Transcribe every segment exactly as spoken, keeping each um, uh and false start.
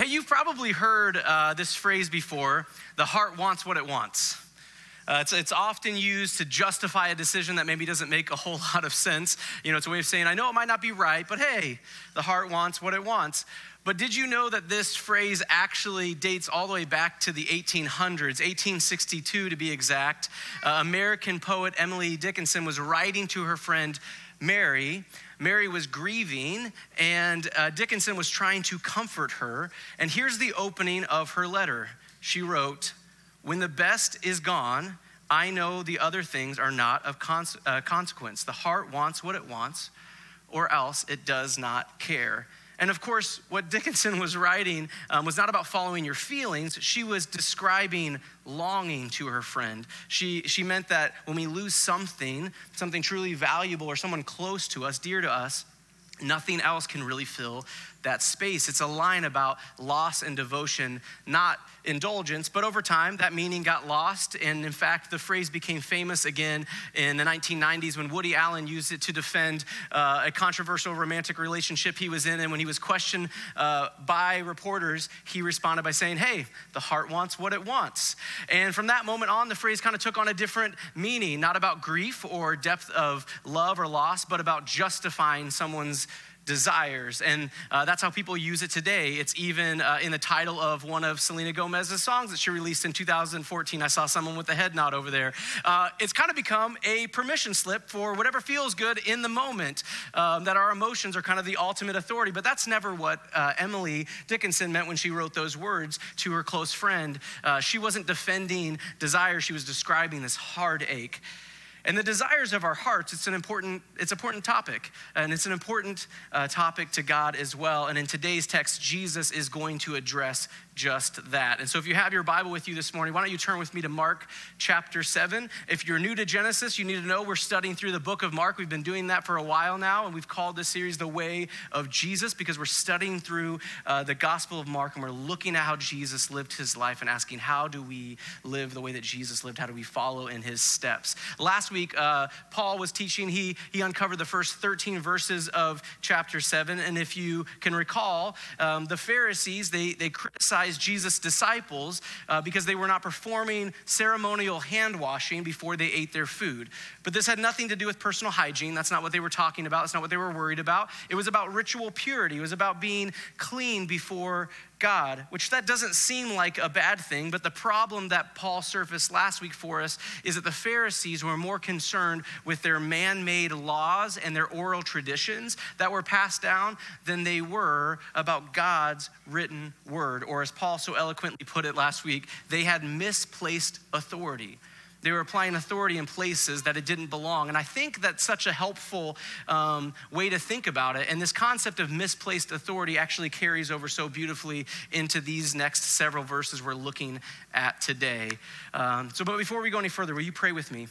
Hey, you've probably heard uh, this phrase before, the heart wants what it wants. Uh, it's, it's often used to justify a decision that maybe doesn't make a whole lot of sense. You know, it's a way of saying, I know it might not be right, but hey, the heart wants what it wants. But did you know that this phrase actually dates all the way back to the eighteen hundreds, eighteen sixty-two to be exact? Uh, American poet Emily Dickinson was writing to her friend Mary. Mary was grieving, and uh, Dickinson was trying to comfort her. And here's the opening of her letter. She wrote, "When the best is gone, I know the other things are not of cons- uh, consequence. The heart wants what it wants, or else it does not care." And of course, what Dickinson was writing um, was not about following your feelings. She was describing longing to her friend. She, she meant that when we lose something, something truly valuable or someone close to us, dear to us, nothing else can really fill that space. It's a line about loss and devotion, not indulgence, but over time that meaning got lost. And in fact, the phrase became famous again in the nineteen nineties when Woody Allen used it to defend uh, a controversial romantic relationship he was in. And when he was questioned uh, by reporters, he responded by saying, "Hey, the heart wants what it wants." And from that moment on, the phrase kind of took on a different meaning, not about grief or depth of love or loss, but about justifying someone's desires. And uh, that's how people use it today. It's even uh, in the title of one of Selena Gomez's songs that she released in two thousand fourteen. I saw someone with a head nod over there. Uh, it's kind of become a permission slip for whatever feels good in the moment, um, that our emotions are kind of the ultimate authority. But that's never what uh, Emily Dickinson meant when she wrote those words to her close friend. Uh, she wasn't defending desire. She was describing this heartache. And the desires of our hearts, it's an important, it's an important topic. And it's an important uh, topic to God as well. And in today's text, Jesus is going to address just that. And so if you have your Bible with you this morning, why don't you turn with me to Mark chapter seven. If you're new to Genesis, you need to know we're studying through the book of Mark. We've been doing that for a while now, and we've called this series The Way of Jesus because we're studying through uh, the Gospel of Mark, and we're looking at how Jesus lived his life and asking, how do we live the way that Jesus lived? How do we follow in his steps? Last week, uh, Paul was teaching. He, he uncovered the first thirteen verses of chapter seven, and if you can recall, um, the Pharisees, they, they criticized Jesus' disciples uh, because they were not performing ceremonial hand washing before they ate their food. But this had nothing to do with personal hygiene. That's not what they were talking about. That's not what they were worried about. It was about ritual purity. It was about being clean before God, which that doesn't seem like a bad thing, but the problem that Paul surfaced last week for us is that the Pharisees were more concerned with their man-made laws and their oral traditions that were passed down than they were about God's written word. Or as Paul so eloquently put it last week, they had misplaced authority. They were applying authority in places that it didn't belong. And I think that's such a helpful um, way to think about it. And this concept of misplaced authority actually carries over so beautifully into these next several verses we're looking at today. Um, so, but before we go any further, will you pray with me?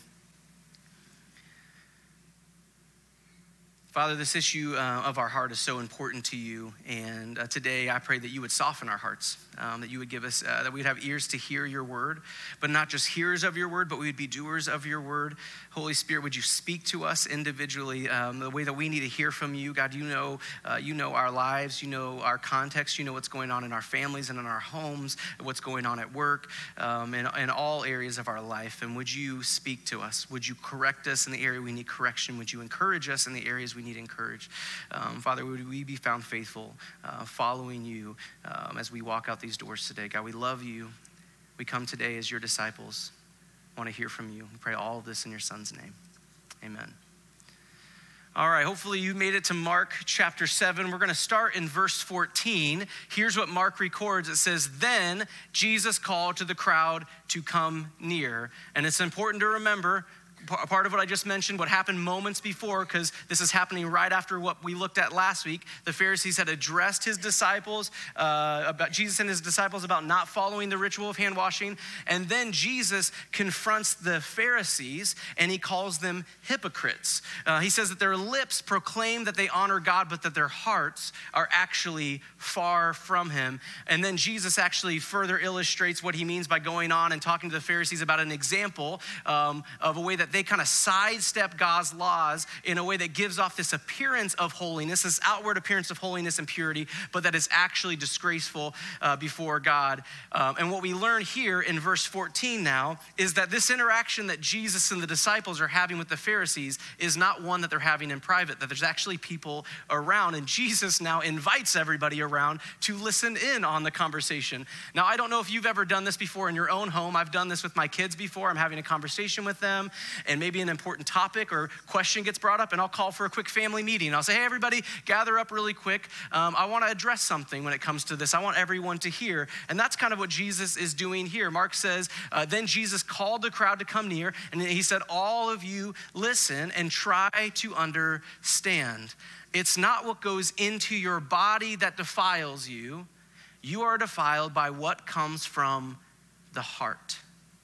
Father, this issue uh, of our heart is so important to you. And uh, today I pray that you would soften our hearts, um, that you would give us, uh, that we'd have ears to hear your word, but not just hearers of your word, but we would be doers of your word. Holy Spirit, would you speak to us individually um, the way that we need to hear from you? God, you know, uh, you know our lives, you know our context, you know what's going on in our families and in our homes, what's going on at work, um, and in all areas of our life. And would you speak to us? Would you correct us in the area we need correction? Would you encourage us in the areas we need encouraged? Um, Father, would we be found faithful, uh, following you um, as we walk out these doors today? God, we love you. We come today as your disciples. I want to hear from you. We pray all of this in your son's name. Amen. All right, hopefully you made it to Mark chapter seven. We're going to start in verse fourteen. Here's what Mark records. It says, "Then Jesus called to the crowd to come near." And it's important to remember part of what I just mentioned, what happened moments before, because this is happening right after what we looked at last week. The Pharisees had addressed his disciples, uh, about Jesus and his disciples about not following the ritual of hand washing. And then Jesus confronts the Pharisees and he calls them hypocrites. Uh, he says that their lips proclaim that they honor God, but that their hearts are actually far from him. And then Jesus actually further illustrates what he means by going on and talking to the Pharisees about an example um, of a way that that they kind of sidestep God's laws in a way that gives off this appearance of holiness, this outward appearance of holiness and purity, but that is actually disgraceful uh, before God. Um, and what we learn here in verse fourteen now is that this interaction that Jesus and the disciples are having with the Pharisees is not one that they're having in private, that there's actually people around, and Jesus now invites everybody around to listen in on the conversation. Now, I don't know if you've ever done this before in your own home. I've done this with my kids before. I'm having a conversation with them, and maybe an important topic or question gets brought up, and I'll call for a quick family meeting. I'll say, hey, everybody, gather up really quick. Um, I want to address something when it comes to this. I want everyone to hear. And that's kind of what Jesus is doing here. Mark says, uh, then Jesus called the crowd to come near, and he said, all of you listen and try to understand. It's not what goes into your body that defiles you. You are defiled by what comes from the heart.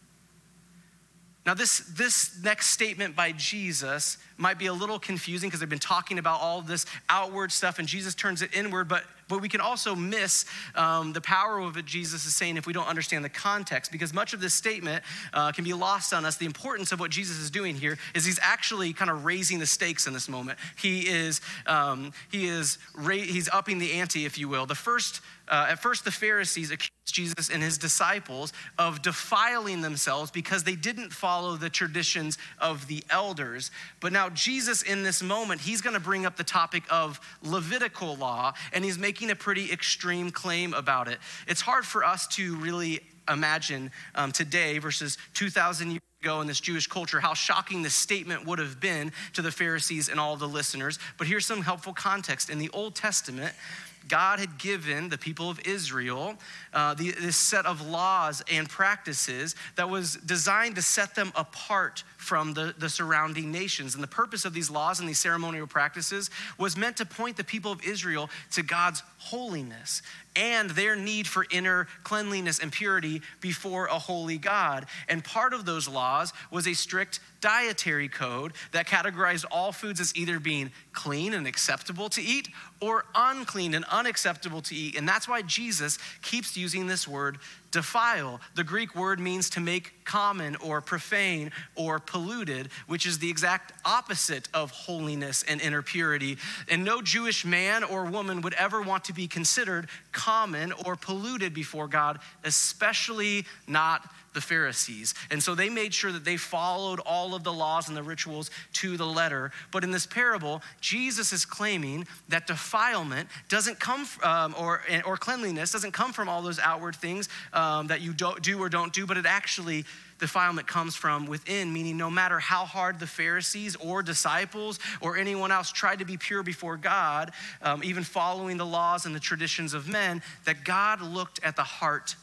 Now, this, this next statement by Jesus might be a little confusing because they've been talking about all this outward stuff, and Jesus turns it inward, but, but we can also miss um, the power of what Jesus is saying if we don't understand the context, because much of this statement uh, can be lost on us. The importance of what Jesus is doing here is he's actually kind of raising the stakes in this moment. He is, um, he is ra- he's upping the ante, if you will. The first, uh, at first, the Pharisees accused Jesus and his disciples of defiling themselves because they didn't follow the traditions of the elders. But now Jesus, in this moment, he's going to bring up the topic of Levitical law, and he's making a pretty extreme claim about it. It's hard for us to really imagine um, today versus two thousand years ago in this Jewish culture how shocking this statement would have been to the Pharisees and all the listeners. But here's some helpful context. In the Old Testament, God had given the people of Israel uh, the, this set of laws and practices that was designed to set them apart from the, the surrounding nations. And the purpose of these laws and these ceremonial practices was meant to point the people of Israel to God's holiness and their need for inner cleanliness and purity before a holy God. And part of those laws was a strict dietary code that categorized all foods as either being clean and acceptable to eat or unclean and unacceptable to eat. And that's why Jesus keeps using this word defile. The Greek word means to make common or profane or polluted, which is the exact opposite of holiness and inner purity. And no Jewish man or woman would ever want to be considered common or polluted before God, especially not the Pharisees. And so they made sure that they followed all of the laws and the rituals to the letter. But in this parable, Jesus is claiming that defilement doesn't come, um, or, or cleanliness doesn't come from all those outward things um, that you don't do or don't do, but it actually, defilement comes from within, meaning no matter how hard the Pharisees or disciples or anyone else tried to be pure before God, um, even following the laws and the traditions of men, that God looked at the heart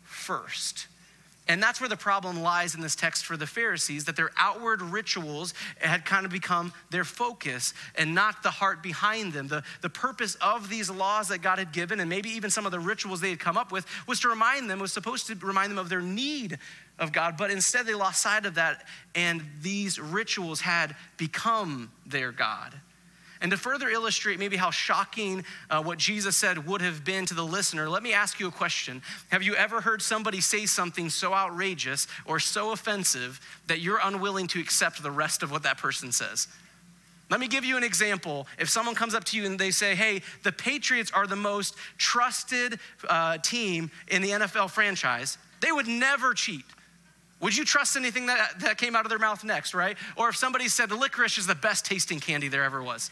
first. And that's where the problem lies in this text for the Pharisees, that their outward rituals had kind of become their focus and not the heart behind them. The, the purpose of these laws that God had given, and maybe even some of the rituals they had come up with, was to remind them, was supposed to remind them of their need of God. But instead they lost sight of that, and these rituals had become their God. And to further illustrate maybe how shocking uh, what Jesus said would have been to the listener, let me ask you a question. Have you ever heard somebody say something so outrageous or so offensive that you're unwilling to accept the rest of what that person says? Let me give you an example. If someone comes up to you and they say, hey, the Patriots are the most trusted uh, team in the N F L franchise, they would never cheat. Would you trust anything that, that came out of their mouth next, right? Or if somebody said licorice is the best tasting candy there ever was.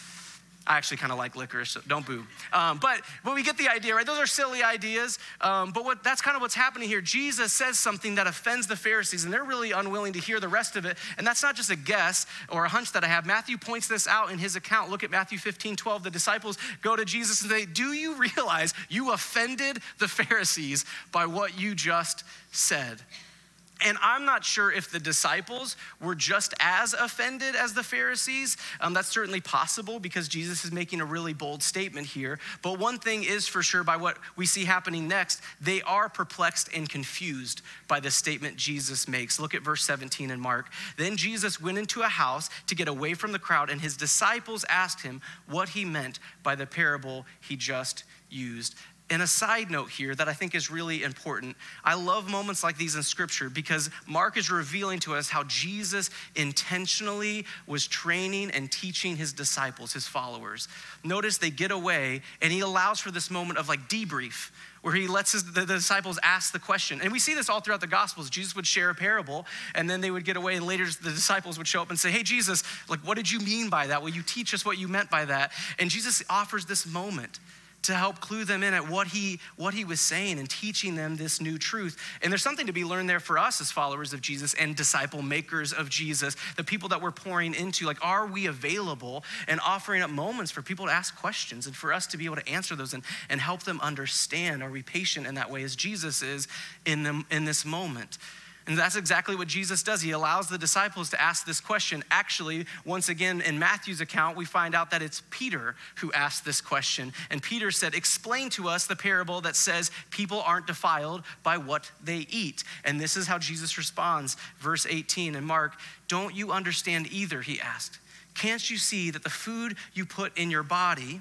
I actually kind of like licorice, so don't boo. Um, but, but we get the idea, right? Those are silly ideas. Um, but what that's kind of what's happening here. Jesus says something that offends the Pharisees, and they're really unwilling to hear the rest of it. And that's not just a guess or a hunch that I have. Matthew points this out in his account. Look at Matthew fifteen twelve. The disciples go to Jesus and say, do you realize you offended the Pharisees by what you just said? And I'm not sure if the disciples were just as offended as the Pharisees. Um, that's certainly possible because Jesus is making a really bold statement here. But one thing is for sure by what we see happening next, they are perplexed and confused by the statement Jesus makes. Look at verse seventeen in Mark. Then Jesus went into a house to get away from the crowd, and his disciples asked him what he meant by the parable he just used. And a side note here that I think is really important. I love moments like these in scripture because Mark is revealing to us how Jesus intentionally was training and teaching his disciples, his followers. Notice they get away and he allows for this moment of like debrief where he lets his, the, the disciples ask the question. And we see this all throughout the Gospels. Jesus would share a parable and then they would get away and later the disciples would show up and say, hey, Jesus, like, what did you mean by that? Will you teach us what you meant by that? And Jesus offers this moment to help clue them in at what he what he was saying and teaching them this new truth. And there's something to be learned there for us as followers of Jesus and disciple makers of Jesus, the people that we're pouring into. Like, are we available and offering up moments for people to ask questions and for us to be able to answer those and, and help them understand? Are we patient in that way as Jesus is in them in this moment? And that's exactly what Jesus does. He allows the disciples to ask this question. Actually, once again, in Matthew's account, we find out that it's Peter who asked this question. And Peter said, explain to us the parable that says people aren't defiled by what they eat. And this is how Jesus responds. Verse eighteen in Mark, don't you understand either, he asked. Can't you see that the food you put in your body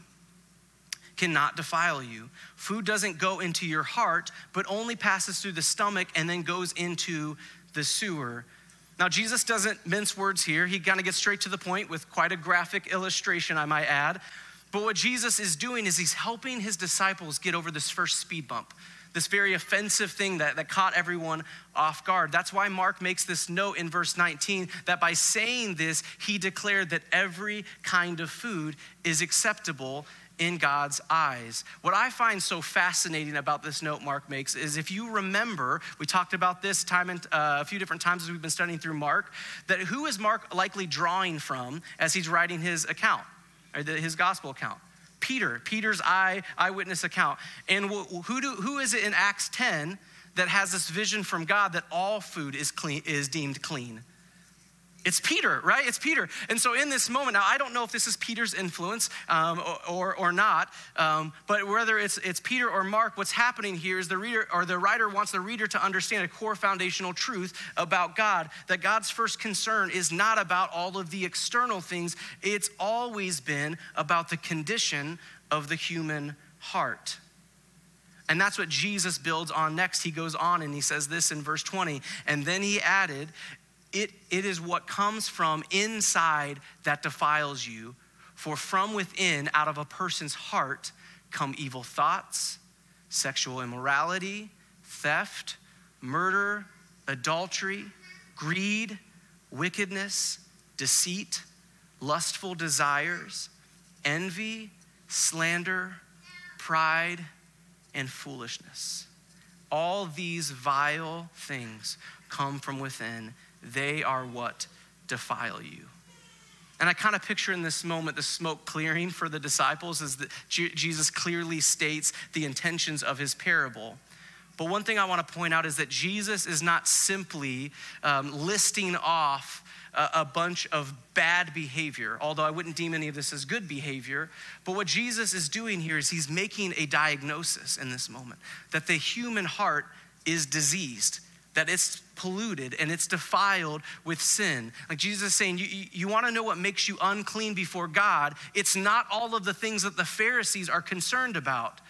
cannot defile you? Food doesn't go into your heart, but only passes through the stomach and then goes into the sewer. Now, Jesus doesn't mince words here. He kind of gets straight to the point with quite a graphic illustration, I might add. But what Jesus is doing is he's helping his disciples get over this first speed bump, this very offensive thing that, that caught everyone off guard. That's why Mark makes this note in verse nineteen that by saying this, he declared that every kind of food is acceptable in God's eyes. What I find so fascinating about this note Mark makes is if you remember, we talked about this time and, uh, a few different times as we've been studying through Mark, that who is Mark likely drawing from as he's writing his account, or the, his gospel account? Peter, Peter's eye, eyewitness account. And who, do, who is it in Acts ten that has this vision from God that all food is clean, is deemed clean? It's Peter, right? It's Peter. And so in this moment, now I don't know if this is Peter's influence um, or, or or not, um, but whether it's it's Peter or Mark, what's happening here is the reader or the writer wants the reader to understand a core foundational truth about God, that God's first concern is not about all of the external things. It's always been about the condition of the human heart. And that's what Jesus builds on next. He goes on and he says this in verse twenty, and then he added, It, it is what comes from inside that defiles you. For from within, out of a person's heart, come evil thoughts, sexual immorality, theft, murder, adultery, greed, wickedness, deceit, lustful desires, envy, slander, pride, and foolishness. All these vile things come from within. They are what defile you. And I kind of picture in this moment the smoke clearing for the disciples as the, Jesus clearly states the intentions of his parable. But one thing I want to point out is that Jesus is not simply um, listing off a, a bunch of bad behavior, although I wouldn't deem any of this as good behavior. But what Jesus is doing here is he's making a diagnosis in this moment that the human heart is diseased, that it's polluted and it's defiled with sin. Like Jesus is saying, you, you, you want to know what makes you unclean before God? It's not all of the things that the Pharisees are concerned about.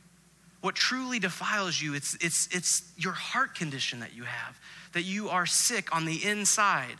What truly defiles you, it's, it's, it's your heart condition that you have, that you are sick on the inside.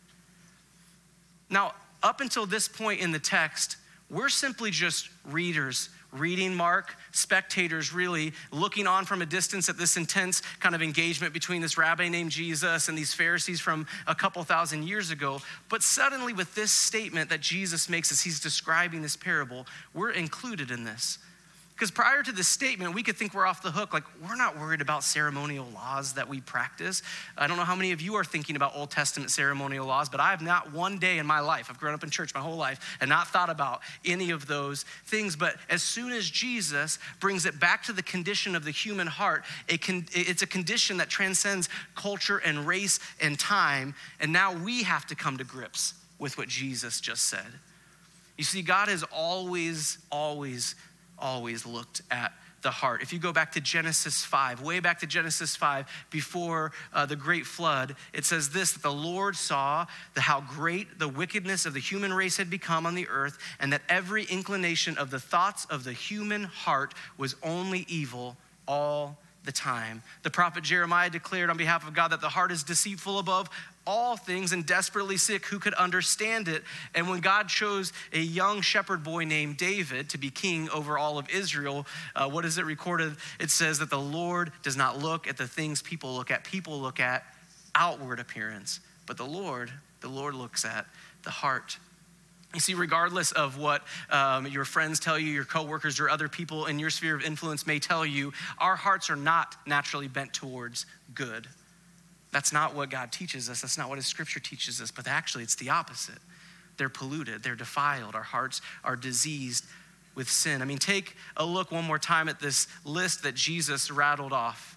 Now, up until this point in the text, we're simply just readers reading Mark, spectators really looking on from a distance at this intense kind of engagement between this rabbi named Jesus and these Pharisees from a couple thousand years ago. But suddenly with this statement that Jesus makes as he's describing this parable, we're included in this. Because prior to this statement, we could think we're off the hook. Like, we're not worried about ceremonial laws that we practice. I don't know how many of you are thinking about Old Testament ceremonial laws, but I have not one day in my life, I've grown up in church my whole life, and not thought about any of those things. But as soon as Jesus brings it back to the condition of the human heart, it can, it's a condition that transcends culture and race and time. And now we have to come to grips with what Jesus just said. You see, God has always, always always looked at the heart. If you go back to Genesis five, way back to Genesis five, before uh, the great flood, it says this, that the Lord saw the, how great the wickedness of the human race had become on the earth, and that every inclination of the thoughts of the human heart was only evil all the time. The prophet Jeremiah declared on behalf of God that the heart is deceitful above all things and desperately sick. Who could understand it? And when God chose a young shepherd boy named David to be king over all of Israel, uh, what is it recorded? It says that the Lord does not look at the things people look at. People look at outward appearance, but the Lord, the Lord looks at the heart. You see, regardless of what um, your friends tell you, your coworkers or other people in your sphere of influence may tell you, our hearts are not naturally bent towards good. That's not what God teaches us. That's not what his scripture teaches us, but actually it's the opposite. They're polluted, they're defiled. Our hearts are diseased with sin. I mean, take a look one more time at this list that Jesus rattled off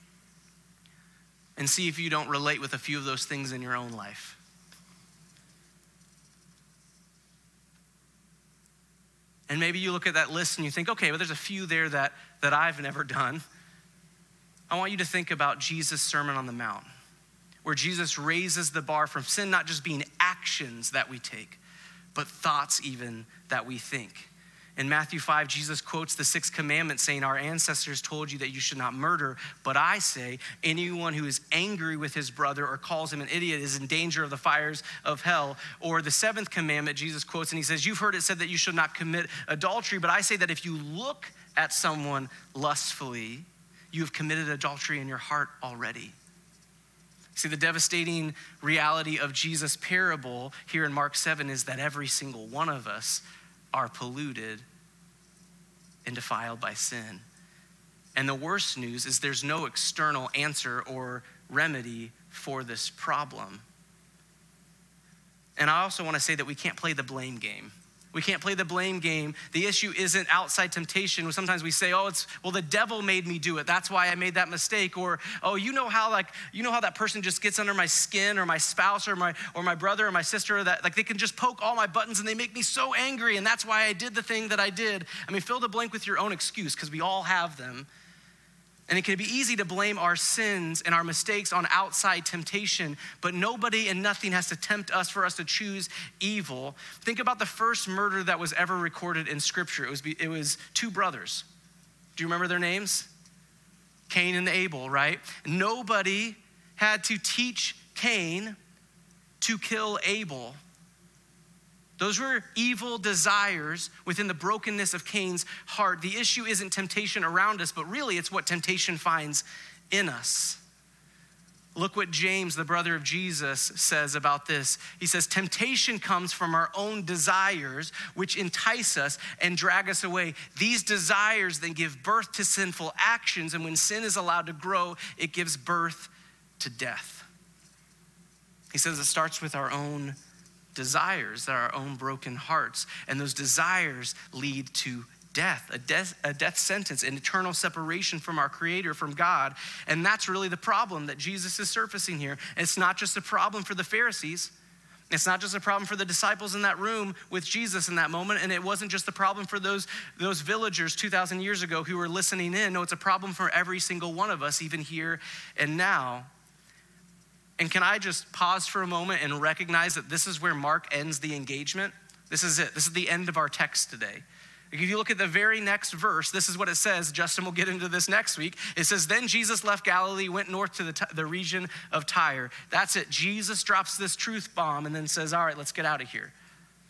and see if you don't relate with a few of those things in your own life. And maybe you look at that list and you think, okay, but there's a few there that, that I've never done. I want you to think about Jesus' Sermon on the Mount, where Jesus raises the bar from sin not just being actions that we take, but thoughts even that we think. In Matthew five, Jesus quotes the sixth commandment saying, our ancestors told you that you should not murder, but I say anyone who is angry with his brother or calls him an idiot is in danger of the fires of hell. Or the seventh commandment, Jesus quotes and he says, you've heard it said that you should not commit adultery, but I say that if you look at someone lustfully, you have committed adultery in your heart already. See, the devastating reality of Jesus' parable here in Mark seven is that every single one of us are polluted and defiled by sin. And the worst news is there's no external answer or remedy for this problem. And I also want to say that we can't play the blame game. We can't play the blame game. The issue isn't outside temptation. Sometimes we say, oh, it's, well, the devil made me do it. That's why I made that mistake. Or, oh, you know how like, you know how that person just gets under my skin, or my spouse or my, or my brother or my sister, that like they can just poke all my buttons and they make me so angry. And that's why I did the thing that I did. I mean, fill the blank with your own excuse, because we all have them. And it can be easy to blame our sins and our mistakes on outside temptation, but nobody and nothing has to tempt us for us to choose evil. Think about the first murder that was ever recorded in scripture. It was, it was two brothers. Do you remember their names? Cain and Abel, right? Nobody had to teach Cain to kill Abel. Those were evil desires within the brokenness of Cain's heart. The issue isn't temptation around us, but really it's what temptation finds in us. Look what James, the brother of Jesus, says about this. He says, temptation comes from our own desires, which entice us and drag us away. These desires then give birth to sinful actions, and when sin is allowed to grow, it gives birth to death. He says it starts with our own desires, that are our own broken hearts. And those desires lead to death, a death, a death sentence, an eternal separation from our Creator, from God. And that's really the problem that Jesus is surfacing here. And it's not just a problem for the Pharisees. It's not just a problem for the disciples in that room with Jesus in that moment. And it wasn't just a problem for those, those villagers two thousand years ago who were listening in. No, it's a problem for every single one of us, even here and now. And can I just pause for a moment and recognize that this is where Mark ends the engagement? This is it. This is the end of our text today. If you look at the very next verse, this is what it says. Justin will get into this next week. It says, then Jesus left Galilee, went north to the, the region of Tyre. That's it. Jesus drops this truth bomb and then says, all right, let's get out of here.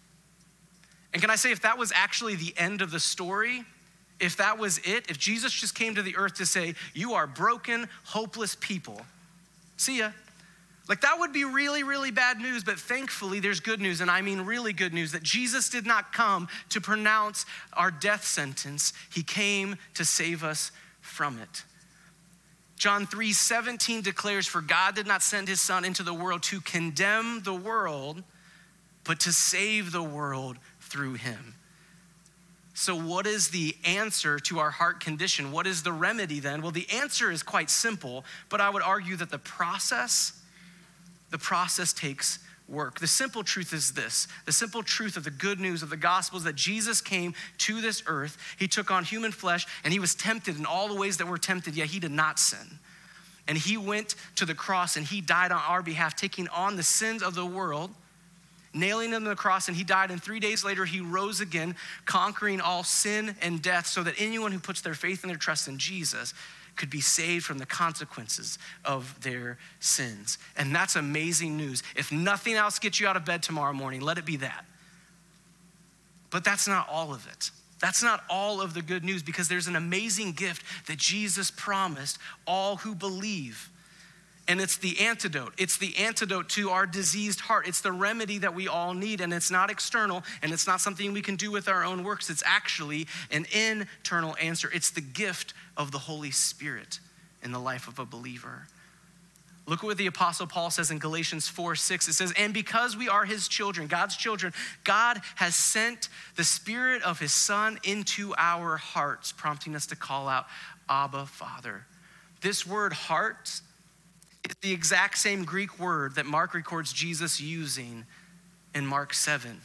And can I say, if that was actually the end of the story, if that was it, if Jesus just came to the earth to say, you are broken, hopeless people, see ya. Like that would be really, really bad news, but thankfully there's good news, and I mean really good news, that Jesus did not come to pronounce our death sentence. He came to save us from it. John three seventeen declares, for God did not send his son into the world to condemn the world, but to save the world through him. So what is the answer to our heart condition? What is the remedy then? Well, the answer is quite simple, but I would argue that the process The process takes work. The simple truth is this. The simple truth of the good news of the gospel is that Jesus came to this earth. He took on human flesh, and he was tempted in all the ways that we're tempted, yet he did not sin. And he went to the cross, and he died on our behalf, taking on the sins of the world, nailing him to the cross, and he died. And three days later, he rose again, conquering all sin and death, so that anyone who puts their faith and their trust in Jesus could be saved from the consequences of their sins. And that's amazing news. If nothing else gets you out of bed tomorrow morning, let it be that. But that's not all of it. That's not all of the good news, because there's an amazing gift that Jesus promised all who believe. And it's the antidote. It's the antidote to our diseased heart. It's the remedy that we all need. And it's not external, and it's not something we can do with our own works. It's actually an internal answer. It's the gift of the Holy Spirit in the life of a believer. Look at what the Apostle Paul says in Galatians four six. It says, and because we are his children, God's children, God has sent the Spirit of his Son into our hearts, prompting us to call out, Abba, Father. This word heart is the exact same Greek word that Mark records Jesus using in Mark seven.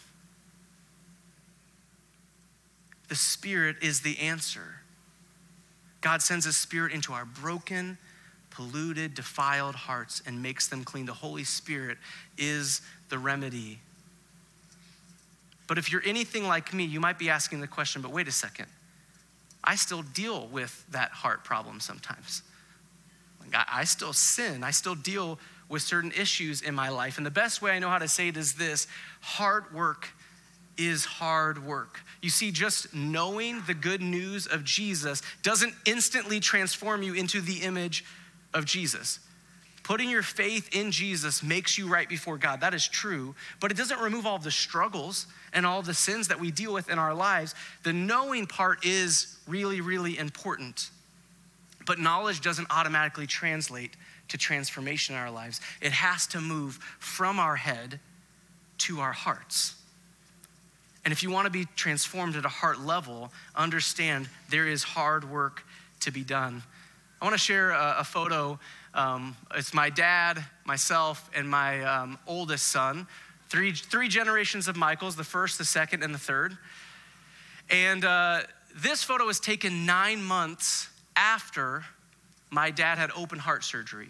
The Spirit is the answer. God sends his Spirit into our broken, polluted, defiled hearts and makes them clean. The Holy Spirit is the remedy. But if you're anything like me, you might be asking the question, but wait a second. I still deal with that heart problem sometimes. I still sin. I still deal with certain issues in my life. And the best way I know how to say it is this: hard work is hard work. You see, just knowing the good news of Jesus doesn't instantly transform you into the image of Jesus. Putting your faith in Jesus makes you right before God. That is true, but it doesn't remove all the struggles and all the sins that we deal with in our lives. The knowing part is really, really important. But knowledge doesn't automatically translate to transformation in our lives. It has to move from our head to our hearts. And if you want to be transformed at a heart level, understand there is hard work to be done. I want to share a, a photo. Um, it's my dad, myself, and my um, oldest son. Three, three generations of Michaels, the first, the second, and the third. And uh, this photo was taken nine months after my dad had open heart surgery.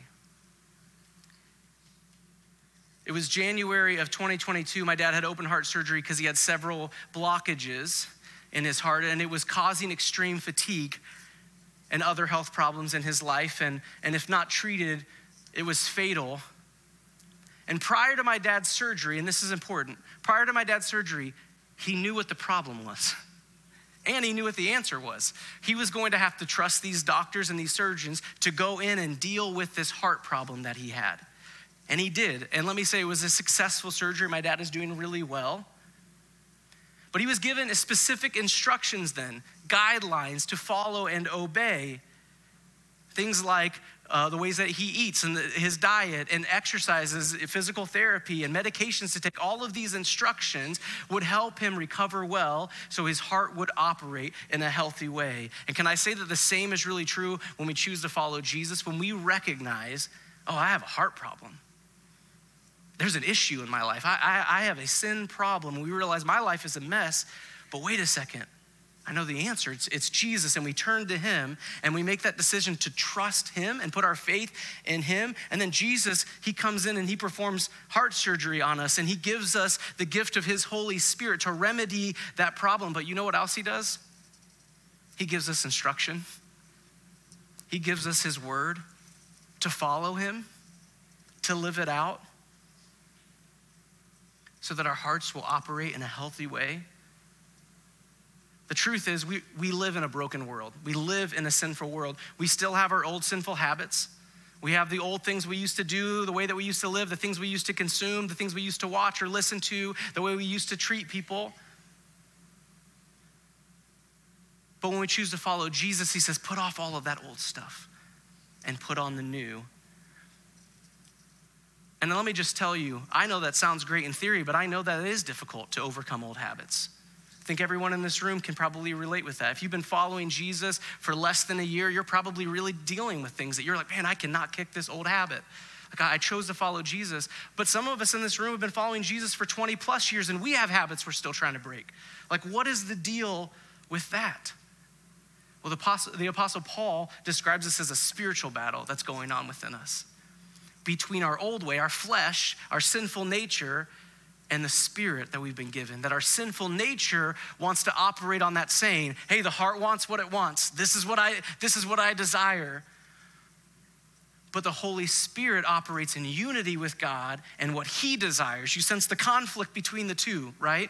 It was January of twenty twenty-two. My dad had open heart surgery because he had several blockages in his heart, and it was causing extreme fatigue and other health problems in his life. And, and if not treated, it was fatal. And prior to my dad's surgery, and this is important, prior to my dad's surgery, he knew what the problem was. And he knew what the answer was. He was going to have to trust these doctors and these surgeons to go in and deal with this heart problem that he had. And he did. And let me say, it was a successful surgery. My dad is doing really well. But he was given specific instructions then, guidelines to follow and obey. Things like uh, the ways that he eats and the, his diet and exercises, physical therapy and medications to take. All of these instructions would help him recover well so his heart would operate in a healthy way. And can I say that the same is really true when we choose to follow Jesus? When we recognize, oh, I have a heart problem. There's an issue in my life. I, I, I have a sin problem. We realize my life is a mess, but wait a second. I know the answer. It's, it's Jesus, and we turn to him, and we make that decision to trust him and put our faith in him. And then Jesus, he comes in and he performs heart surgery on us, and he gives us the gift of his Holy Spirit to remedy that problem. But you know what else he does? He gives us instruction. He gives us his word to follow him, to live it out, so that our hearts will operate in a healthy way. The truth is, we, we live in a broken world. We live in a sinful world. We still have our old sinful habits. We have the old things we used to do, the way that we used to live, the things we used to consume, the things we used to watch or listen to, the way we used to treat people. But when we choose to follow Jesus, he says, put off all of that old stuff and put on the new. And let me just tell you, I know that sounds great in theory, but I know that it is difficult to overcome old habits. I think everyone in this room can probably relate with that. If you've been following Jesus for less than a year, you're probably really dealing with things that you're like, man, I cannot kick this old habit. Like, I chose to follow Jesus. But some of us in this room have been following Jesus for twenty plus years, and we have habits we're still trying to break. Like, what is the deal with that? Well, the Apostle, the Apostle Paul describes this as a spiritual battle that's going on within us, between our old way, our flesh, our sinful nature, and the spirit that we've been given. That our sinful nature wants to operate on that saying, hey, the heart wants what it wants. This is what I, this is what I desire. But the Holy Spirit operates in unity with God and what he desires. You sense the conflict between the two, right?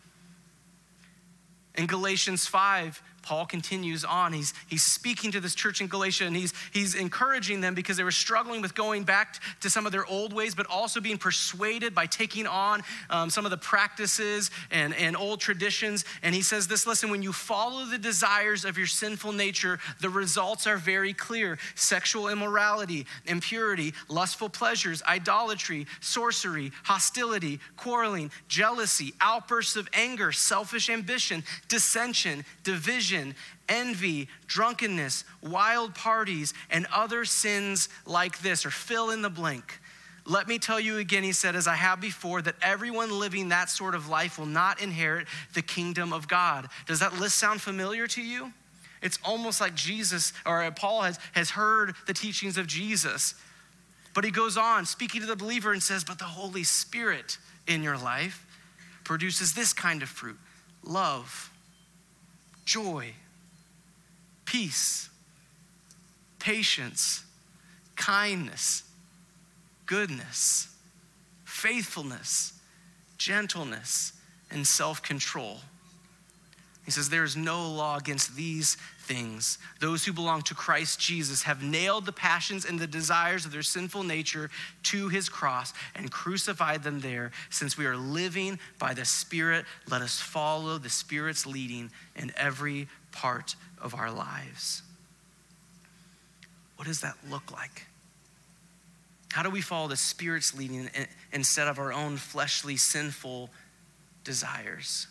In Galatians five, Paul continues on. He's, he's speaking to this church in Galatia, and he's, he's encouraging them because they were struggling with going back to some of their old ways, but also being persuaded by taking on um, some of the practices and, and old traditions. And he says this, listen, when you follow the desires of your sinful nature, the results are very clear. Sexual immorality, impurity, lustful pleasures, idolatry, sorcery, hostility, quarreling, jealousy, outbursts of anger, selfish ambition, dissension, division, envy, drunkenness, wild parties, and other sins like this, or fill in the blank. Let me tell you again, he said, as I have before, that everyone living that sort of life will not inherit the kingdom of God. Does that list sound familiar to you? It's almost like Jesus, or Paul has, has heard the teachings of Jesus. But he goes on, speaking to the believer, and says, but the Holy Spirit in your life produces this kind of fruit: love, joy, peace, patience, kindness, goodness, faithfulness, gentleness, and self-control. He says, there is no law against these things. Those who belong to Christ Jesus have nailed the passions and the desires of their sinful nature to his cross and crucified them there. Since we are living by the Spirit, let us follow the Spirit's leading in every part of our lives. What does that look like? How do we follow the Spirit's leading instead of our own fleshly, sinful desires?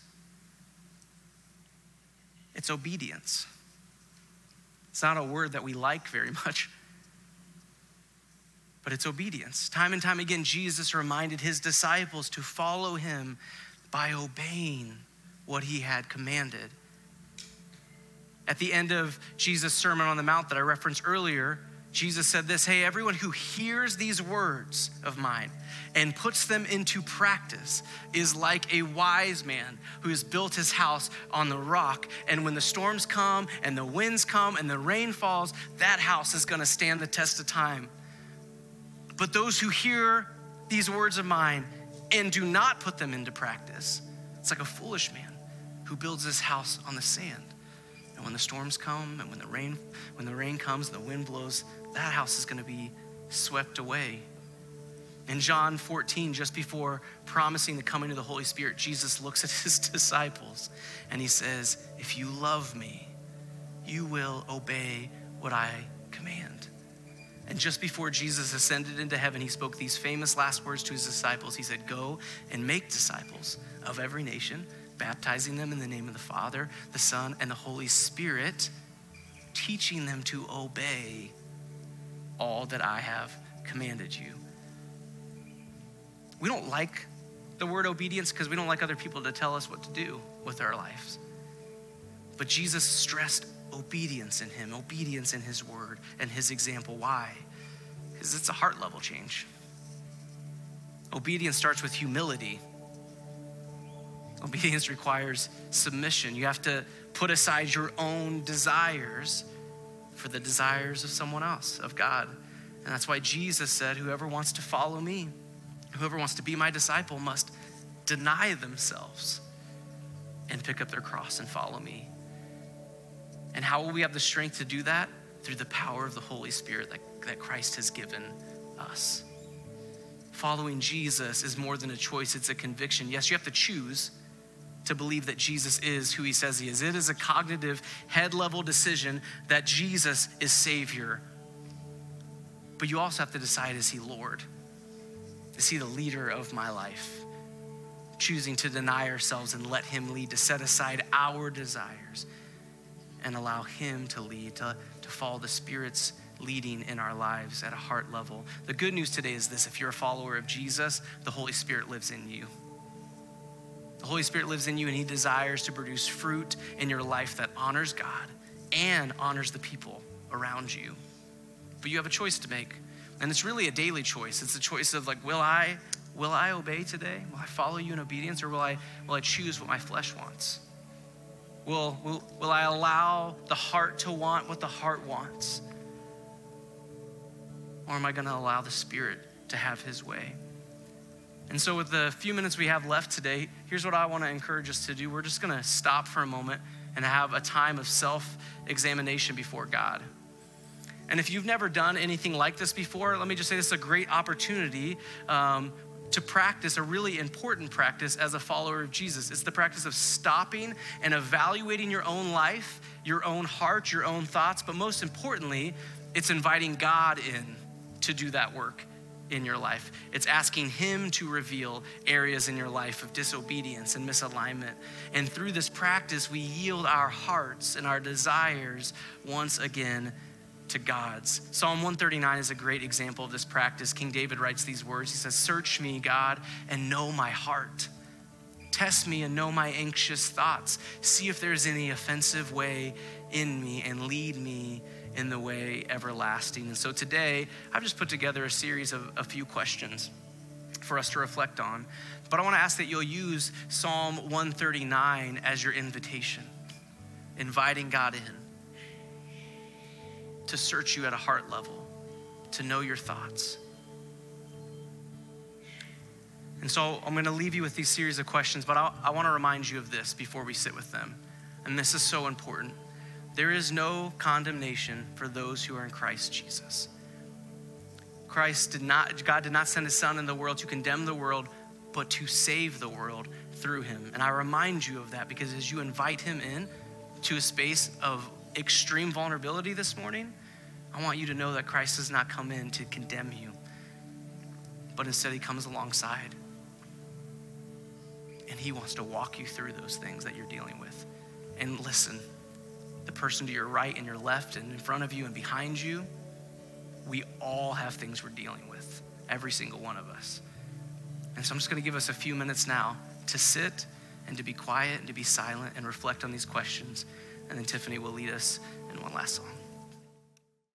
It's obedience. It's not a word that we like very much, but it's obedience. Time and time again, Jesus reminded his disciples to follow him by obeying what he had commanded. At the end of Jesus' Sermon on the Mount that I referenced earlier, Jesus said this, hey, everyone who hears these words of mine and puts them into practice is like a wise man who has built his house on the rock. And when the storms come and the winds come and the rain falls, that house is gonna stand the test of time. But those who hear these words of mine and do not put them into practice, it's like a foolish man who builds his house on the sand. And when the storms come and when the rain, when the rain comes and the wind blows, that house is gonna be swept away. In John fourteen, just before promising the coming of the Holy Spirit, Jesus looks at his disciples and he says, if you love me, you will obey what I command. And just before Jesus ascended into heaven, he spoke these famous last words to his disciples. He said, go and make disciples of every nation, baptizing them in the name of the Father, the Son, and the Holy Spirit, teaching them to obey all that I have commanded you. We don't like the word obedience because we don't like other people to tell us what to do with our lives. But Jesus stressed obedience in him, obedience in his word and his example. Why? Because it's a heart level change. Obedience starts with humility. Obedience requires submission. You have to put aside your own desires for the desires of someone else, of God. And that's why Jesus said, whoever wants to follow me, whoever wants to be my disciple must deny themselves and pick up their cross and follow me. And how will we have the strength to do that? Through the power of the Holy Spirit that, that Christ has given us. Following Jesus is more than a choice, it's a conviction. Yes, you have to choose to believe that Jesus is who he says he is. It is a cognitive, head-level decision that Jesus is Savior. But you also have to decide, is he Lord? Is he the leader of my life? Choosing to deny ourselves and let him lead, to set aside our desires and allow him to lead, to, to follow the Spirit's leading in our lives at a heart level. The good news today is this: if you're a follower of Jesus, the Holy Spirit lives in you. The Holy Spirit lives in you, and he desires to produce fruit in your life that honors God and honors the people around you. But you have a choice to make, and it's really a daily choice. It's a choice of like, will I will I obey today? Will I follow you in obedience, or will I will I choose what my flesh wants? Will will will I allow the heart to want what the heart wants? Or am I going to allow the Spirit to have his way? And so with the few minutes we have left today, here's what I want to encourage us to do. We're just going to stop for a moment and have a time of self-examination before God. And if you've never done anything like this before, let me just say this is a great opportunity um, to practice a really important practice as a follower of Jesus. It's the practice of stopping and evaluating your own life, your own heart, your own thoughts, but most importantly, it's inviting God in to do that work in your life. It's asking him to reveal areas in your life of disobedience and misalignment. And through this practice, we yield our hearts and our desires once again to God's. Psalm one thirty-nine is a great example of this practice. King David writes these words. He says, "Search me, God, and know my heart. Test me and know my anxious thoughts. See if there's any offensive way in me, and lead me in the way everlasting." And so today, I've just put together a series of a few questions for us to reflect on. But I want to ask that you'll use Psalm one thirty-nine as your invitation, inviting God in to search you at a heart level, to know your thoughts. And so I'm going to leave you with these series of questions, but I, I want to remind you of this before we sit with them. And this is so important. There is no condemnation for those who are in Christ Jesus. Christ did not, God did not send his son in the world to condemn the world, but to save the world through him. And I remind you of that because as you invite him in to a space of extreme vulnerability this morning, I want you to know that Christ does not come in to condemn you, but instead he comes alongside. And he wants to walk you through those things that you're dealing with. And listen, the person to your right and your left and in front of you and behind you, we all have things we're dealing with, every single one of us. And so I'm just gonna give us a few minutes now to sit and to be quiet and to be silent and reflect on these questions. And then Tiffany will lead us in one last song.